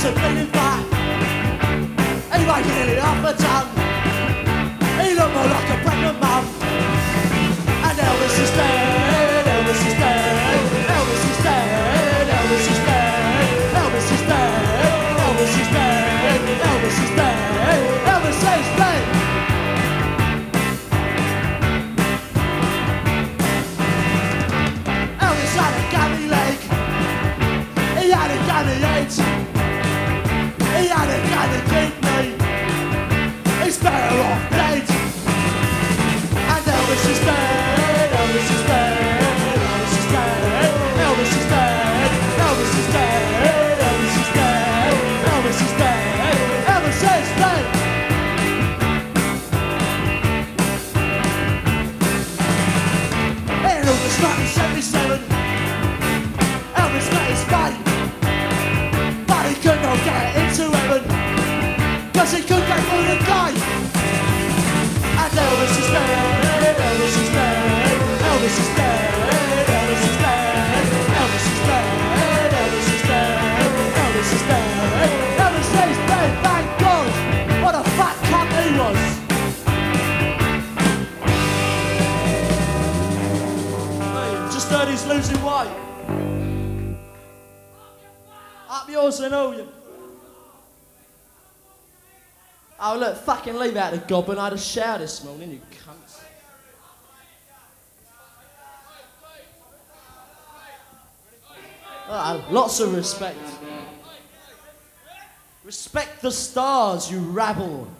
a bleeding fat. He might get nearly off the tongue. He looked more like a pregnant mum. And Elvis is dead, Elvis is dead, Elvis is dead, Elvis is dead, Elvis is dead, Elvis is dead, Elvis is dead, Elvis is dead. Elvis had a gammy leg, he had a gammy head, he had a gammy kidney, he's better off dead. And Elvis is dead, Elvis is dead, Elvis is dead, Elvis is dead, Elvis is dead, Elvis is dead, Elvis is dead, Elvis is dead. In August 1977, Elvis met his fate, but he could not get into heaven, cause he couldn't get through the day. And Elvis is dead, Elvis is dead, Elvis is dead, Elvis is dead, Elvis is dead, Elvis is dead, Elvis is dead, Elvis is dead, thank God. What a fat cunt he was. Hey, just heard he's losing weight. Up yours and all you. Oh look, fucking leave out the goblin. I had a shower this morning, you cunts. Oh, lots of respect. Respect the stars, you rabble.